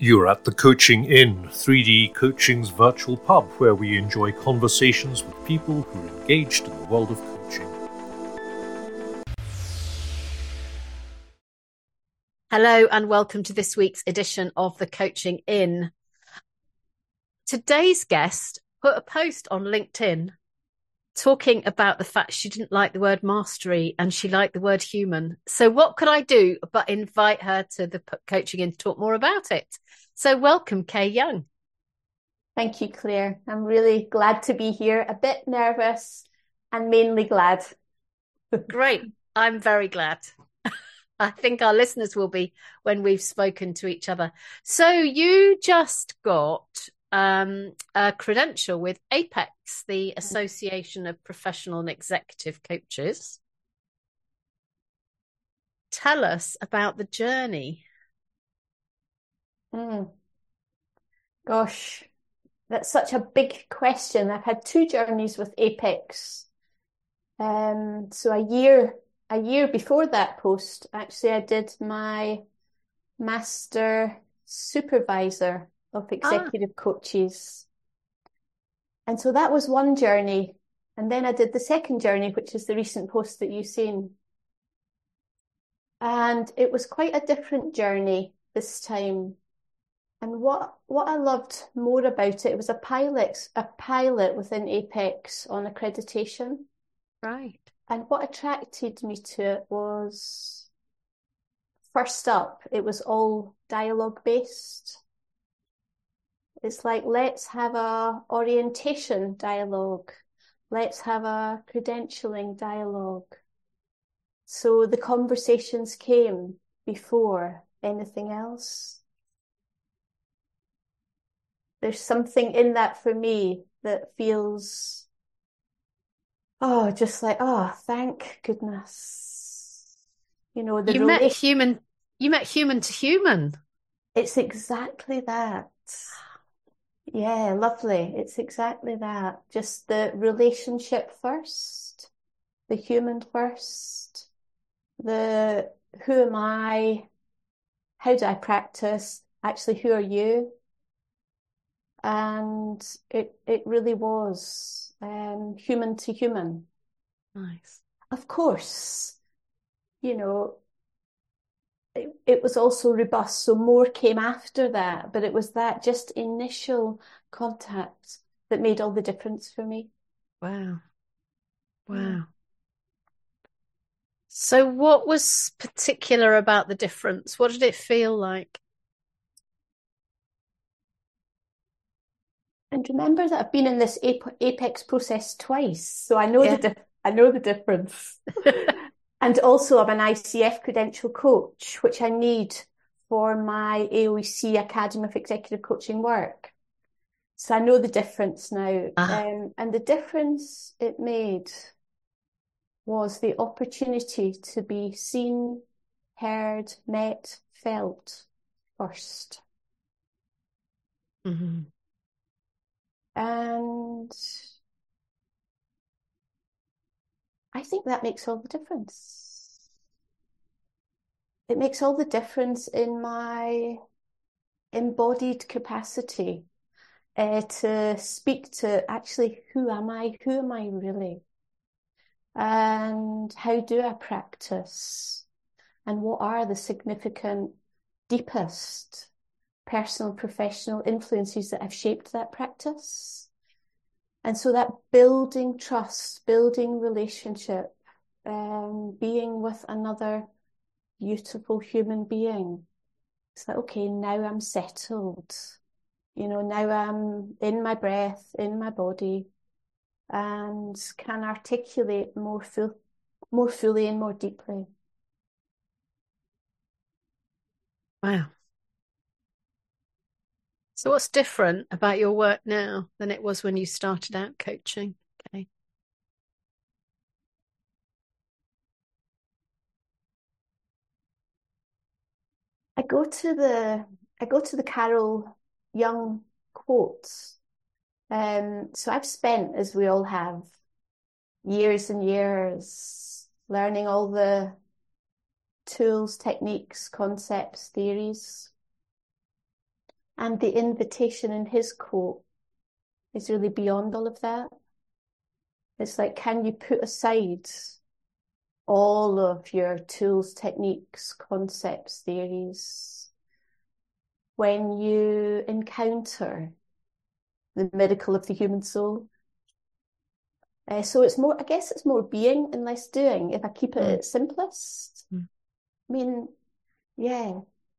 You're at the Coaching Inn, 3D Coaching's virtual pub, where we enjoy conversations with people who are engaged in the world of coaching. Hello and welcome to this week's edition of the Coaching Inn. Today's guest put a post on LinkedIn talking about the fact she didn't like the word mastery and she liked the word human. So what could I do but invite her to the Coaching Inn to talk more about it? So welcome, Kay Young. Thank you, Claire. I'm really glad to be here, a bit nervous and mainly glad. Great. I'm very glad. I think our listeners will be when we've spoken to each other. So you just got a credential with APEX, the Association of Professional and Executive Coaches. Tell us about the journey. Gosh, that's such a big question. I've had two journeys with APEX. So a year before that post, actually, I did my Master Supervisor of Executive Coaches. And so that was one journey. And then I did the second journey, which is the recent post that you've seen. And it was quite a different journey this time. And what I loved more about it, it was a pilot within APEX on accreditation. Right. And what attracted me to it was, first up, it was all dialogue based. It's like, let's have a orientation dialogue. Let's have a credentialing dialogue. So the conversations came before anything else. There's something in that for me that feels, just like, thank goodness. You know, you met human to human. It's exactly that. Yeah, lovely. It's exactly that. Just the relationship first, the human first, the who am I? How do I practice? Actually, who are you? And it really was human to human. Nice. Of course, you know, it was also robust, so more came after that, but it was that just initial contact that made all the difference for me. Wow. So what was particular about the difference? What did it feel like? And remember that I've been in this APEX process twice, so I know I know the difference. And also I'm an ICF credential coach, which I need for my AOEC Academy of Executive Coaching work. So I know the difference now. And the difference it made was the opportunity to be seen, heard, met, felt first. Mm-hmm. And I think that makes all the difference. It makes all the difference in my embodied capacity to speak to actually, who am I? Who am I really? And how do I practice? And what are the significant, deepest personal, professional influences that have shaped that practice? And so that building trust, building relationship, being with another beautiful human being. It's like, okay, now I'm settled. You know, now I'm in my breath, in my body, and can articulate more fully and more deeply. Wow. So what's different about your work now than it was when you started out coaching? Okay. I go to the Carol Young quotes. So I've spent, as we all have, years and years learning all the tools, techniques, concepts, theories. And the invitation in his quote is really beyond all of that. It's like, can you put aside all of your tools, techniques, concepts, theories, when you encounter the miracle of the human soul? So it's more, I guess it's more being and less doing, if I keep it at its simplest. I mean, yeah.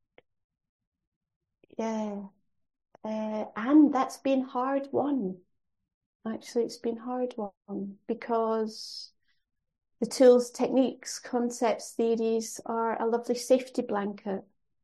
And that's been hard won. Actually, it's been hard won because the tools, techniques, concepts, theories are a lovely safety blanket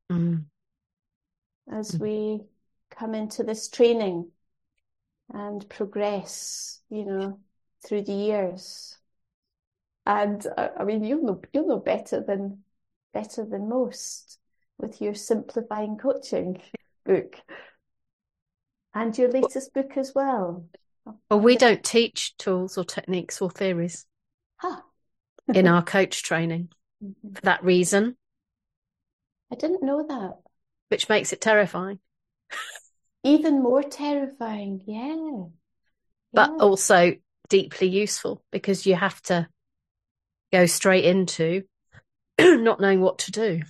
as we come into this training and progress, through the years. And I mean, you'll know better than most with your Simplifying Coaching book and your latest book as well. Well, we don't teach tools or techniques or theories in our coach training for that reason. I didn't know that. Which makes it terrifying. Even more terrifying, yeah. But also deeply useful because you have to go straight into not knowing what to do.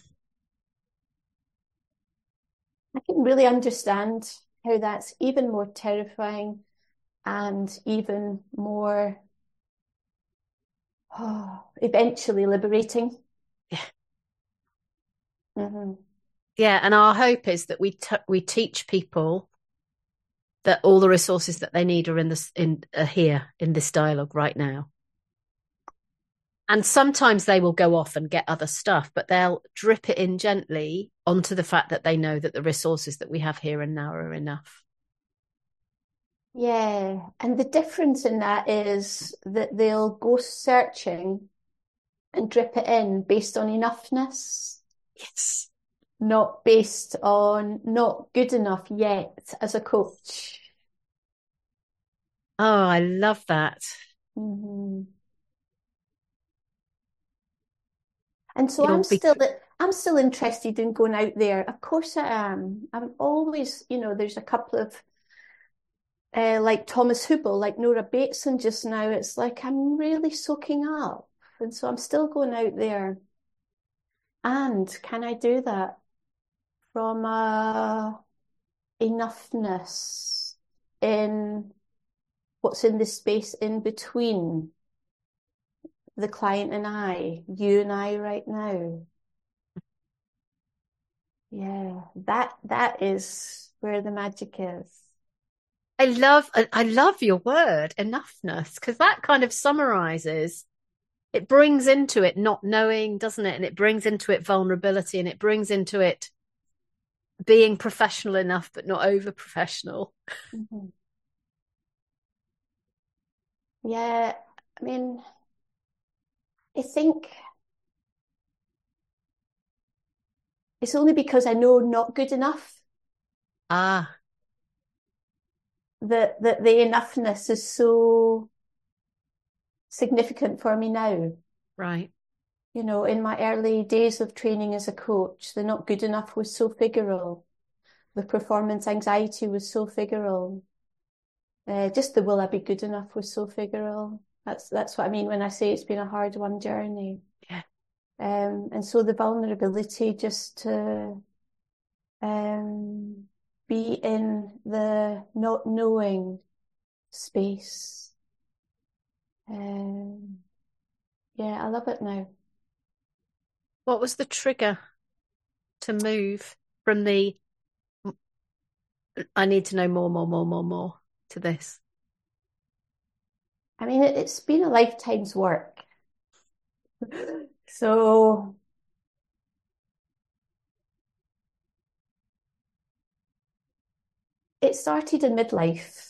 I can really understand how that's even more terrifying and even more eventually liberating. Yeah. Mm-hmm. Yeah, and our hope is that we teach people that all the resources that they need are here in this dialogue right now. And sometimes they will go off and get other stuff, but they'll drip it in gently onto the fact that they know that the resources that we have here and now are enough. Yeah, and the difference in that is that they'll go searching and drip it in based on enoughness. Yes. Not based on not good enough yet as a coach. Oh, I love that. Mm-hmm. And so I'm still interested in going out there. Of course I am. I'm always, there's a couple of like Thomas Hubel, like Nora Bateson just now. It's like I'm really soaking up. And so I'm still going out there. And can I do that from enoughness in what's in the space in between the client and I, you and I right now? Yeah, that is where the magic is. I love your word, enoughness, because that kind of summarizes, it brings into it not knowing, doesn't it? And it brings into it vulnerability, and it brings into it being professional enough, but not over professional. Mm-hmm. Yeah, I mean, I think it's only because I know not good enough. That the enoughness is so significant for me now. Right. In my early days of training as a coach, the not good enough was so figural. The performance anxiety was so figural. Just the will I be good enough was so figural. That's what I mean when I say it's been a hard won journey. Yeah. And so the vulnerability just to be in the not knowing space. Yeah, I love it now. What was the trigger to move from the I need to know more to this? I mean, it's been a lifetime's work. So it started in midlife.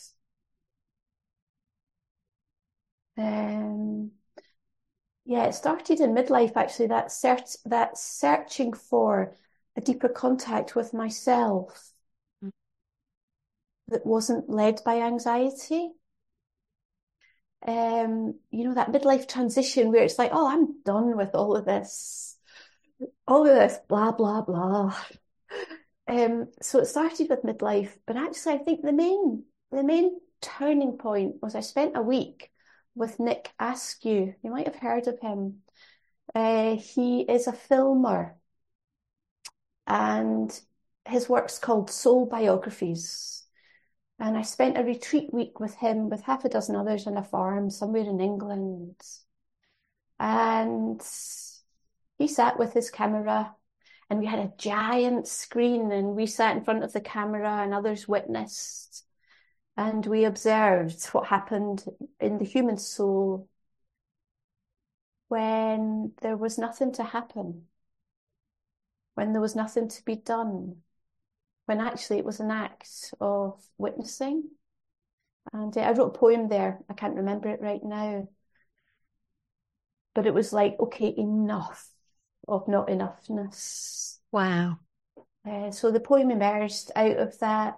Yeah, it started in midlife, actually, that searching for a deeper contact with myself that wasn't led by anxiety. That midlife transition where it's like, oh, I'm done with all of this blah, blah, blah. So it started with midlife, but actually I think the main turning point was I spent a week with Nick Askew. You might have heard of him. He is a filmer, and his work's called Soul Biographies. And I spent a retreat week with him, with half a dozen others on a farm somewhere in England. And he sat with his camera, and we had a giant screen, and we sat in front of the camera and others witnessed. And we observed what happened in the human soul when there was nothing to happen, when there was nothing to be done, when actually it was an act of witnessing. And I wrote a poem there. I can't remember it right now. But it was like, okay, enough of not enoughness. Wow. So the poem emerged out of that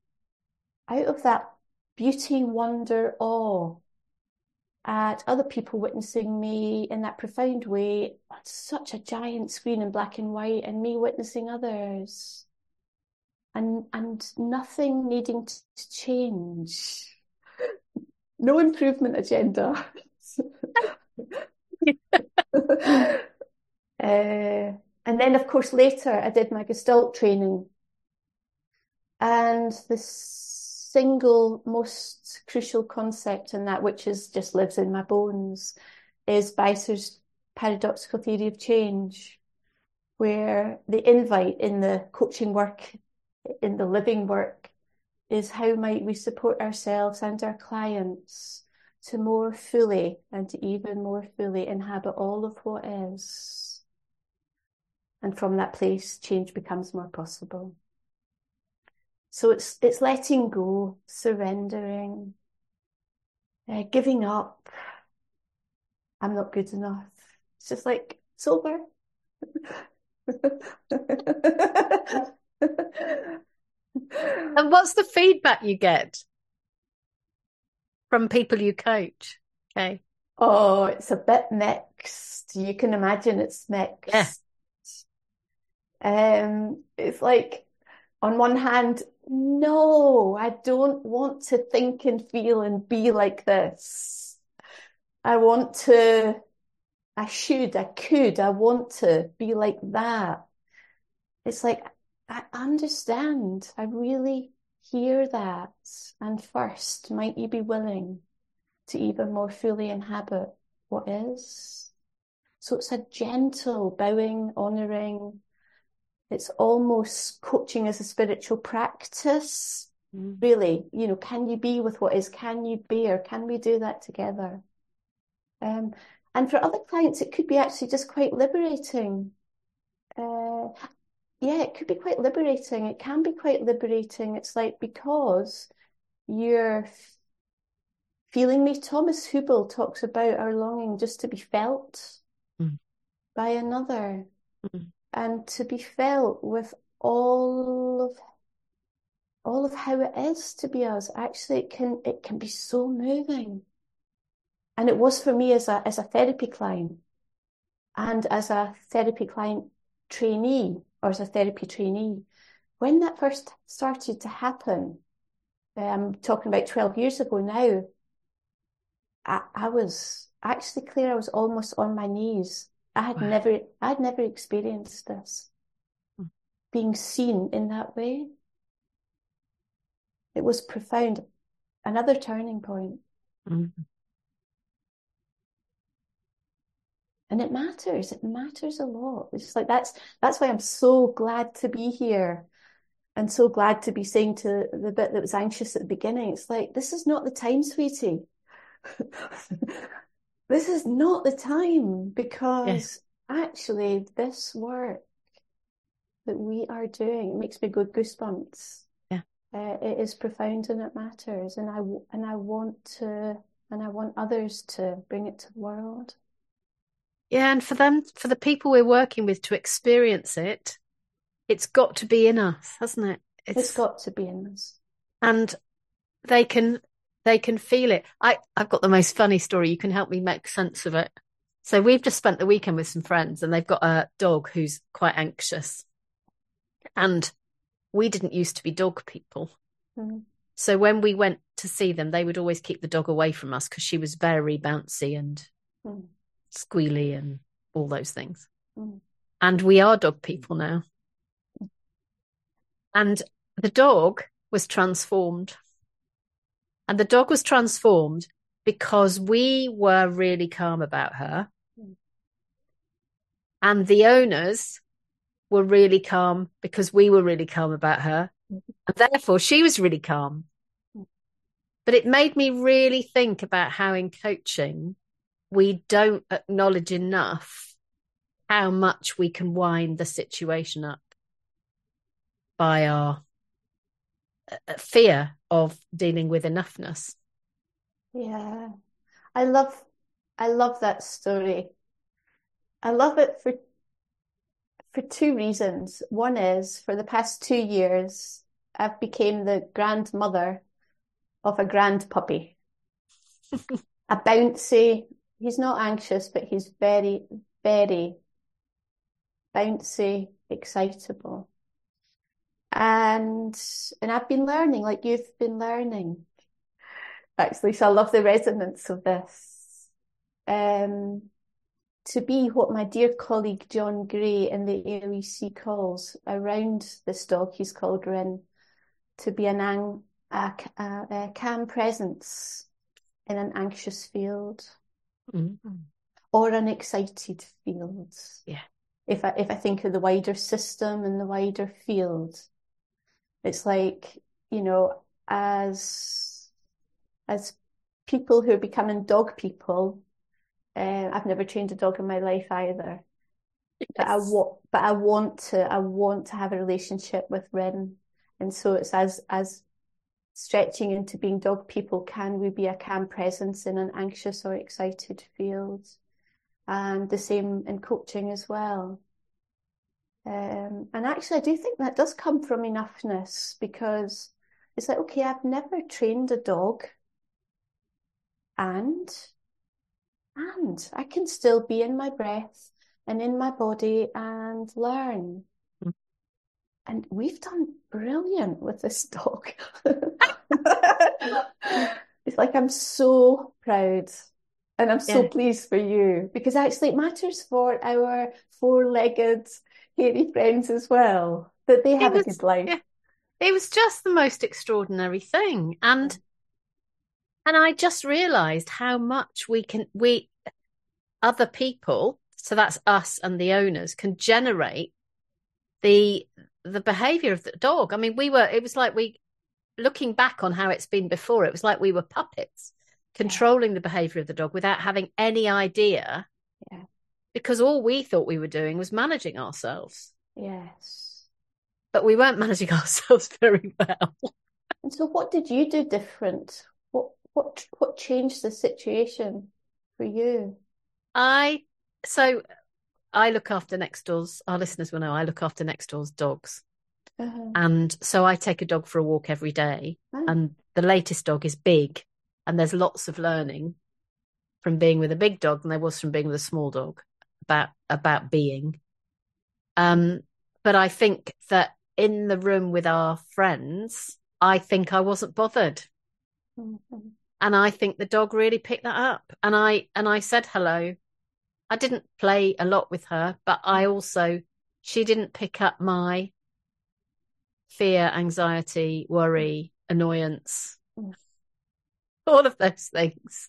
beauty, wonder, awe at other people witnessing me in that profound way on such a giant screen in black and white, and me witnessing others, and nothing needing to change. No improvement agenda. And then, of course, later I did my Gestalt training. And the single most crucial concept in that, which just lives in my bones, is Beiser's paradoxical theory of change, where the invite in the coaching work, in the living work, is how might we support ourselves and our clients to more fully and to even more fully inhabit all of what is. And from that place, change becomes more possible. So it's letting go, surrendering, giving up. I'm not good enough. It's just like, it's over. And what's the feedback you get from people you coach? Okay. Oh, it's a bit mixed. You can imagine it's mixed. Yeah. It's like, on one hand, no, I don't want to think and feel and be like this. I want to, I want to be like that. It's like, I understand. I really hear that. And first, might you be willing to even more fully inhabit what is? So it's a gentle bowing, honouring. It's almost coaching as a spiritual practice, really. You know, can you be with what is? Can you bear? Can we do that together? And for other clients, it could be actually just quite liberating. Yeah, it could be quite liberating. It can be quite liberating. It's like, because you're feeling me. Thomas Hubel talks about our longing just to be felt by another. And to be felt with all of how it is to be us. Actually, it can be so moving. And it was for me as a therapy client, and as a therapy client trainee, or as a therapy trainee. When that first started to happen, I'm talking about 12 years ago now, I was actually, Claire, I was almost on my knees. I'd never experienced this, being seen in that way. It was profound. Another turning point. And it matters a lot. It's just like, that's why I'm so glad to be here, and so glad to be saying to the bit that was anxious at the beginning, it's like, this is not the time, sweetie. This is not the time, because actually this work that we are doing, it makes me go goosebumps. Yeah. It is profound and it matters, and I want others to bring it to the world. Yeah, and for the people we're working with to experience it, it's got to be in us, hasn't it? It's got to be in us. And they can feel it. I've got the most funny story. You can help me make sense of it. So we've just spent the weekend with some friends, and they've got a dog who's quite anxious. And we didn't used to be dog people. Mm. So when we went to see them, they would always keep the dog away from us because she was very bouncy and squealy and all those things. And we are dog people now. And the dog was transformed. And the dog was transformed because we were really calm about her. And the owners were really calm because we were really calm about her. And therefore, she was really calm. But it made me really think about how in coaching, we don't acknowledge enough how much we can wind the situation up by our fear of dealing with enoughness. Yeah. I love that story. I love it for two reasons. One is, for the past 2 years, I've become the grandmother of a grand puppy. A bouncy, he's not anxious, but he's very, very bouncy, excitable. And I've been learning, like you've been learning, actually. So I love the resonance of this. To be what my dear colleague John Gray in the AOEC calls around this dog he's called Rin, to be a calm presence in an anxious field or an excited field. Yeah. If I think of the wider system and the wider field, it's like, you know, as people who are becoming dog people, I've never trained a dog in my life either. Yes. But I want to have a relationship with Rin. And so it's as stretching into being dog people, can we be a calm presence in an anxious or excited field? And the same in coaching as well. And actually, I do think that does come from enoughness, because it's like, okay, I've never trained a dog, and I can still be in my breath and in my body and learn. And we've done brilliant with this dog. It's like, I'm so proud and I'm so pleased for you, because actually it matters for our four-legged hairy friends as well, that they have a good life. Yeah. It was just the most extraordinary thing. And I just realised how much other people, so that's us and the owners, can generate the behaviour of the dog. I mean, it was like looking back on how it's been before, it was like we were puppets controlling the behaviour of the dog without having any idea. Yeah. Because all we thought we were doing was managing ourselves. Yes. But we weren't managing ourselves very well. And so what did you do different? What changed the situation for you? So I look after next door's, our listeners will know, I look after next door's dogs. And so I take a dog for a walk every day. And the latest dog is big, and there's lots of learning from being with a big dog than there was from being with a small dog about being. But I think that in the room with our friends, I think I wasn't bothered. And I think the dog really picked that up. And I said hello. I didn't play a lot with her, but she didn't pick up my fear, anxiety, worry, annoyance, all of those things.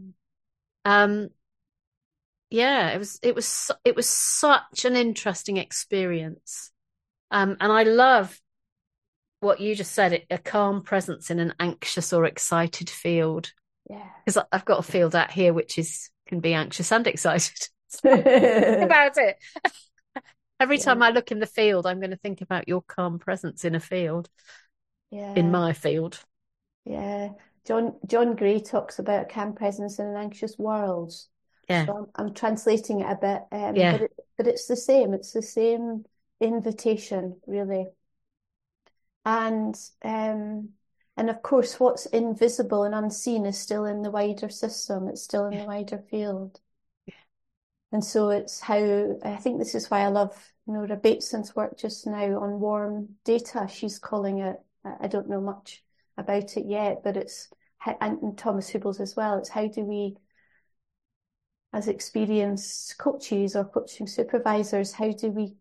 It was such an interesting experience. And I love what you just said, a calm presence in an anxious or excited field. Yeah. Because I've got a field out here which can be anxious and excited. Think about it. Every time I look in the field, I'm going to think about your calm presence in a field. Yeah. In my field. Yeah. John Gray talks about a calm presence in an anxious world. Yeah. So I'm translating it a bit. But it's the same. It's the same invitation, really. And of course, what's invisible and unseen is still in the wider system. It's still in the wider field. And so it's how, I think this is why I love Nora Bateson's work just now on warm data. She's calling it, I don't know much about it yet, but it's, and Thomas Hubels as well, it's how do we, as experienced coaches or coaching supervisors, how do we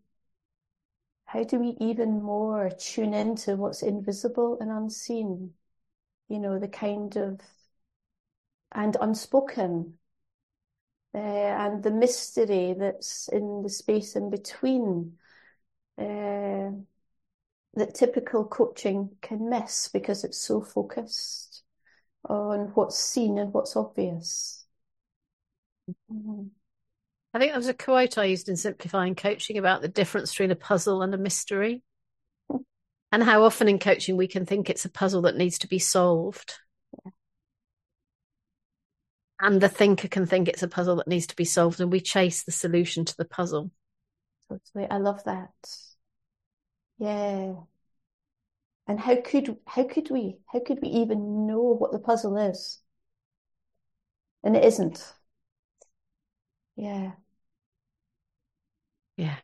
even more tune into what's invisible and unseen? You know, the kind of, and unspoken, and the mystery that's in the space in between, that typical coaching can miss because it's so focused on what's seen and what's obvious. Mm-hmm. I think there was a quote I used in Simplifying Coaching about the difference between a puzzle and a mystery, and how often in coaching we can think it's a puzzle that needs to be solved. Yeah. And the thinker can think it's a puzzle that needs to be solved, and we chase the solution to the puzzle. Totally. I love that. Yeah. And how could we even know what the puzzle is? And it isn't. Yeah. Yeah.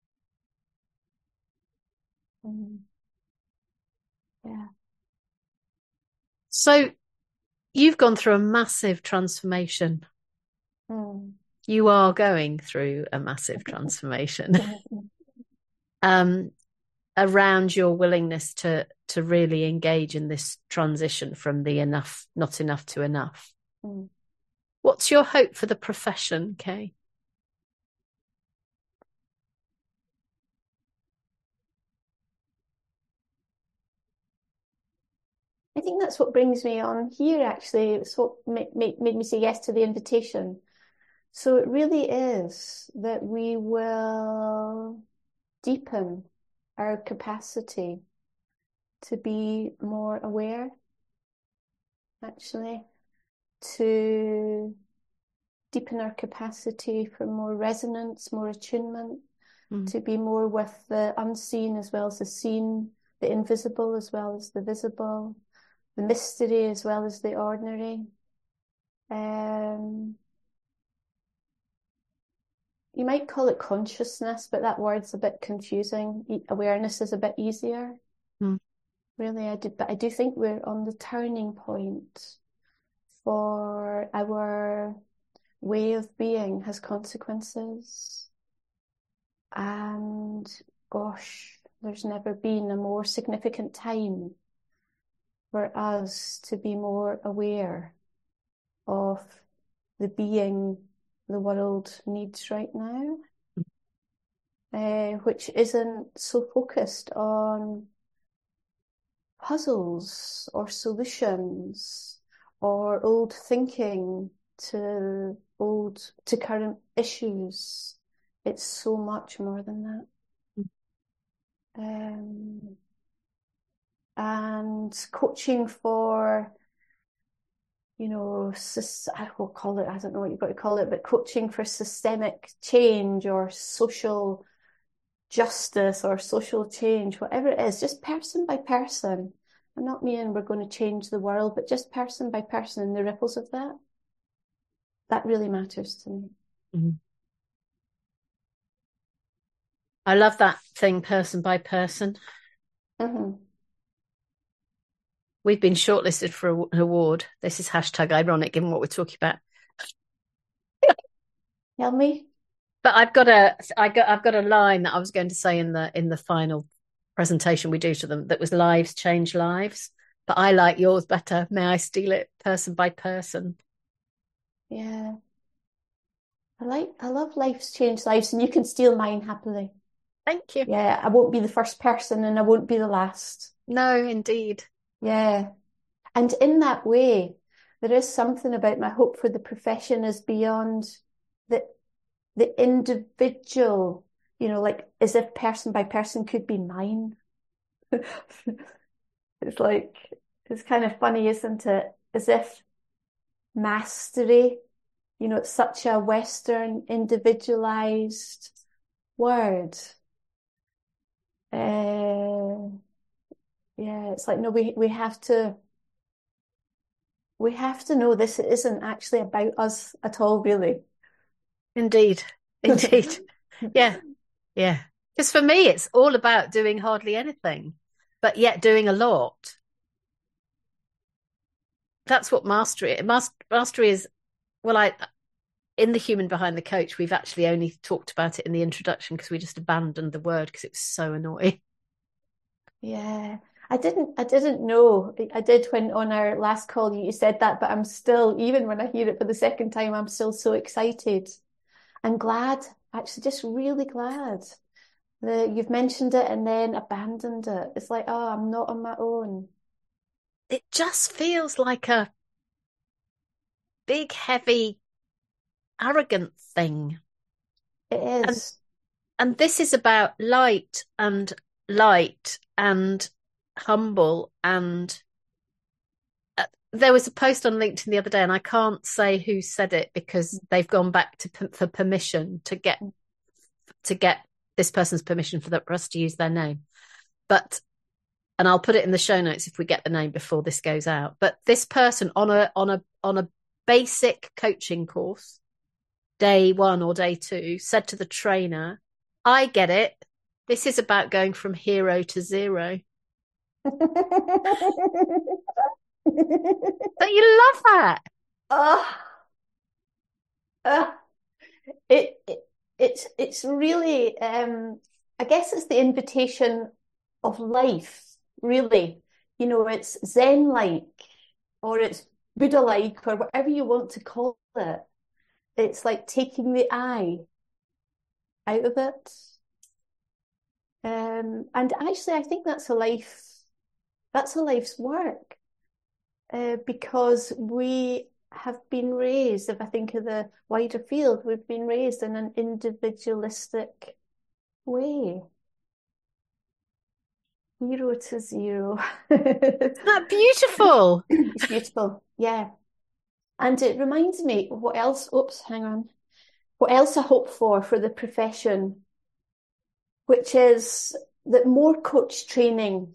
Yeah. So you've gone through a massive transformation. Mm. You are going through a massive transformation around your willingness to really engage in this transition from the enough, not enough to enough. Mm. What's your hope for the profession, Kay? I think that's what brings me on here, actually. It's what made me say yes to the invitation. So it really is that we will deepen our capacity to be more aware, actually, to deepen our capacity for more resonance, more attunement, to be more with the unseen as well as the seen, the invisible as well as the visible, the mystery as well as the ordinary. You might call it consciousness, but that word's a bit confusing. Awareness is a bit easier. Really, I do think we're on the turning point for our way of being has consequences. And gosh, there's never been a more significant time for us to be more aware of the being the world needs right now, which isn't so focused on puzzles or solutions or old thinking to current issues. It's so much more than that. And coaching for, I will call it, I don't know what you've got to call it, but coaching for systemic change or social justice or social change, whatever it is, just person by person. I'm not meaning we're going to change the world, but just person by person and the ripples of that. That really matters to me. Mm-hmm. I love that thing, person by person. Mm-hmm. We've been shortlisted for an award. This is #ironic, given what we're talking about. Tell me. But I've got a line that I was going to say in the final presentation we do to them that was lives change lives. But I like yours better. May I steal it? Person by person. Yeah. I love lives change lives, and you can steal mine happily. Thank you. Yeah, I won't be the first person and I won't be the last. No, indeed. Yeah. And in that way, there is something about my hope for the profession is beyond the individual, like as if person by person could be mine. It's kind of funny, isn't it? As if mastery, it's such a Western individualized word. Yeah, it's like, no, we have to know this isn't actually about us at all, really. Indeed. Indeed. Yeah. Yeah. Because for me, it's all about doing hardly anything, but yet doing a lot. That's what mastery is. Well, in the human behind the coach, we've actually only talked about it in the introduction because we just abandoned the word because it was so annoying. Yeah. I didn't know. I did when on our last call you said that, but I'm still, even when I hear it for the second time, I'm still so excited and glad, actually just really glad that you've mentioned it and then abandoned it. It's like, oh, I'm not on my own. It just feels like a big, heavy, arrogant thing. It And is. and this is about light and humble and there was a post on LinkedIn the other day, and I can't say who said it because they've gone back for permission to get this person's permission for us to use their name. But and I'll put it in the show notes if we get the name before this goes out. But this person on a basic coaching course, day 1 or day 2, said to the trainer, "I get it. This is about going from hero to zero." Don't you love that? Oh, uh, it's really I guess it's the invitation of life, really. You know, it's Zen-like or it's Buddha-like or whatever you want to call it. It's like taking the I out of it. And actually I think that's a life's work. Because we have been raised, if I think of the wider field, we've been raised in an individualistic way. Hero to zero. Isn't that beautiful? It's beautiful, yeah. And it reminds me what else, hang on. What else I hope for the profession, which is that more coach training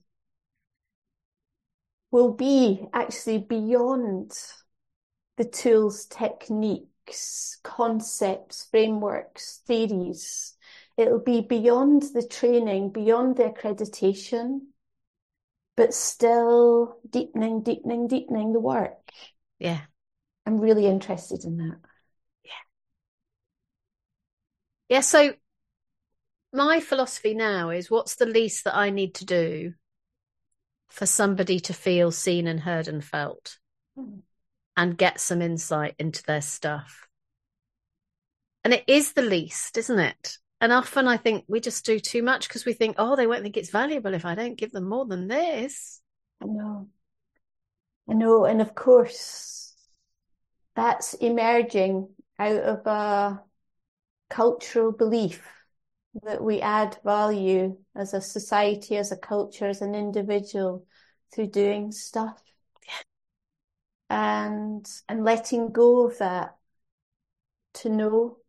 will be actually beyond the tools, techniques, concepts, frameworks, theories. It'll be beyond the training, beyond the accreditation, but still deepening the work. Yeah. I'm really interested in that. Yeah. So my philosophy now is what's the least that I need to do for somebody to feel seen and heard and felt and get some insight into their stuff. And it is the least, isn't it? And often I think we just do too much because we think, oh, they won't think it's valuable if I don't give them more than this. I know. And of course, that's emerging out of a cultural belief that we add value as a society, as a culture, as an individual through doing stuff. And letting go of that to know,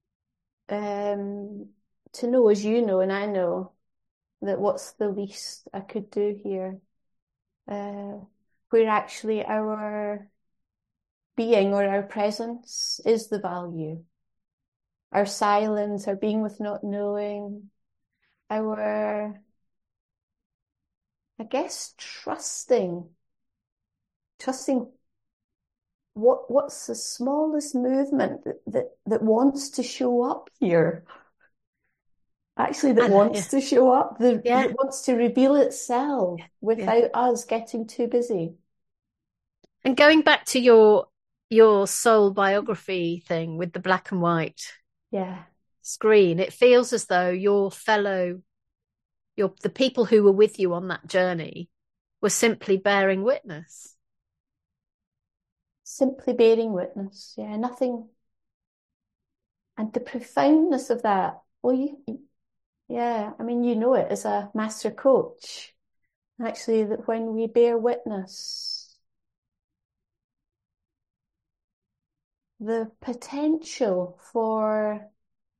as you know and I know, that what's the least I could do here, where actually our being or our presence is the value. Our silence, our being with not knowing, our, I guess, trusting what's the smallest movement that wants to show up here. Actually, that wants to show up, that wants to reveal itself without us getting too busy. And going back to your soul biography thing with the black and white screen, it feels as though the people who were with you on that journey were simply bearing witness. Simply bearing witness, nothing. And the profoundness of that, I mean, you know it as a master coach, actually, that when we bear witness, the potential for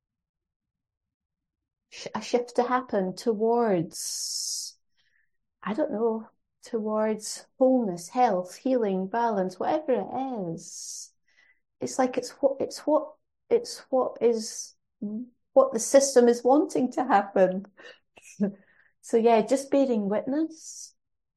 a shift to happen towards, I don't know, towards wholeness, health, healing, balance, whatever it is. It's like it's what it's what the system is wanting to happen. So yeah, just bearing witness.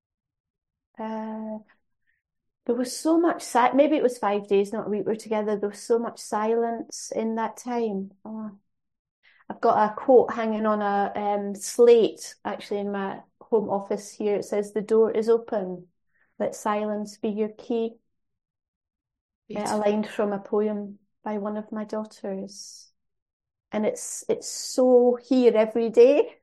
There was so much maybe it was 5 days, not a week, we're together. There was so much silence in that time. Oh. I've got a quote hanging on a slate, actually, in my home office here. It says, "The door is open. Let silence be your key." A line from a poem by one of my daughters. And it's so here every day.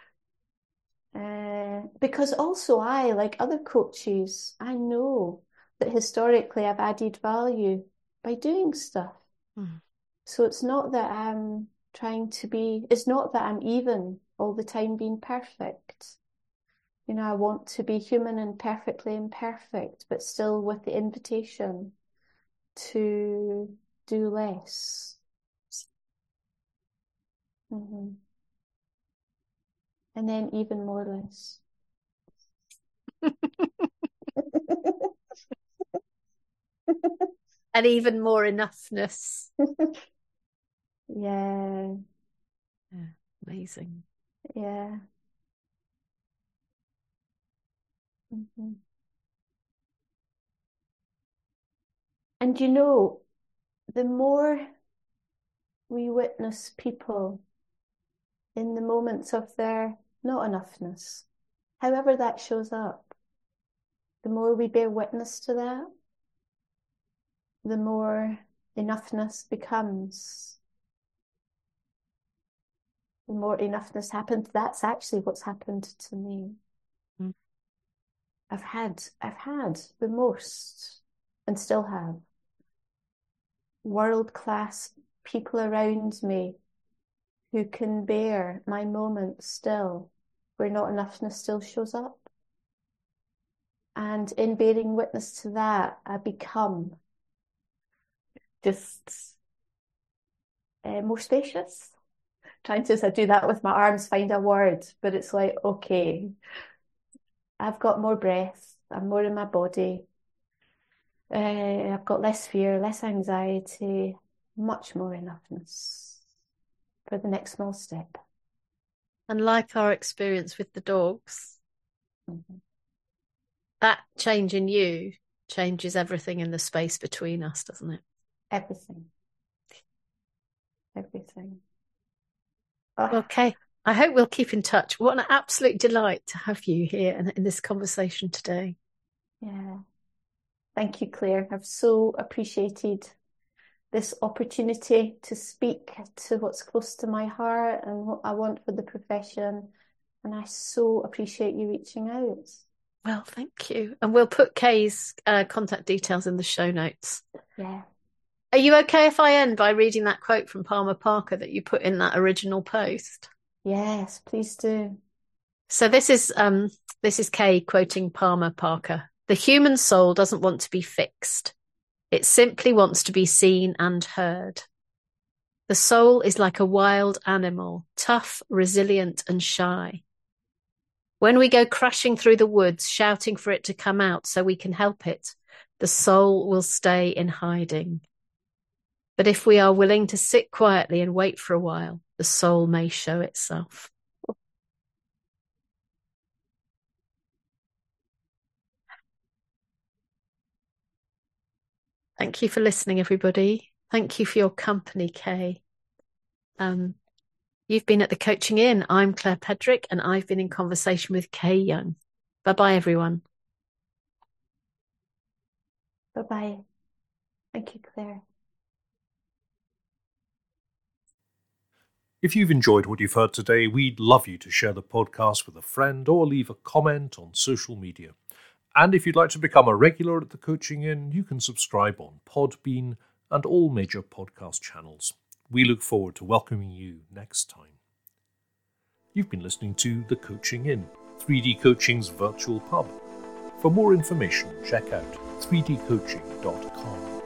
Because also I, like other coaches, I know that historically I've added value by doing stuff. Mm. So it's not that I'm it's not that I'm even all the time being perfect. You know, I want to be human and perfectly imperfect, but still with the invitation to do less. Mm-hmm. And then even more less. And even more enoughness. Yeah. Yeah, amazing. Yeah. Mm-hmm. And you know, the more we witness people in the moments of their not enoughness, however that shows up, the more we bear witness to that, the more enoughness becomes. The more enoughness happens. That's actually what's happened to me. Mm. I've had the most, and still have, world-class people around me who can bear my moments still, where not enoughness still shows up. And in bearing witness to that, I become just more spacious. Trying to do that with my arms, find a word, but it's like, okay, I've got more breath, I'm more in my body, I've got less fear, less anxiety, much more enoughness for the next small step. And like our experience with the dogs, Mm-hmm. that change in you changes everything in the space between us, doesn't it? Everything. Oh. Okay. I hope we'll keep in touch. What an absolute delight to have you here in this conversation today. Yeah. Thank you, Claire. I've so appreciated this opportunity to speak to what's close to my heart and what I want for the profession. And I so appreciate you reaching out. Well, thank you. And we'll put Kay's contact details in the show notes. Yeah. Are you okay if I end by reading that quote from Palmer Parker that you put in that original post? Yes, please do. So this is Kay quoting Palmer Parker. "The human soul doesn't want to be fixed. It simply wants to be seen and heard. The soul is like a wild animal, tough, resilient, and shy. When we go crashing through the woods, shouting for it to come out so we can help it, the soul will stay in hiding. But if we are willing to sit quietly and wait for a while, the soul may show itself." Thank you for listening, everybody. Thank you for your company, Kay. You've been at the Coaching Inn. I'm Claire Pedrick, and I've been in conversation with Kay Young. Bye-bye, everyone. Bye-bye. Thank you, Claire. If you've enjoyed what you've heard today, we'd love you to share the podcast with a friend or leave a comment on social media. And if you'd like to become a regular at the Coaching Inn, you can subscribe on Podbean and all major podcast channels. We look forward to welcoming you next time. You've been listening to The Coaching Inn, 3D Coaching's virtual pub. For more information, check out 3dcoaching.com.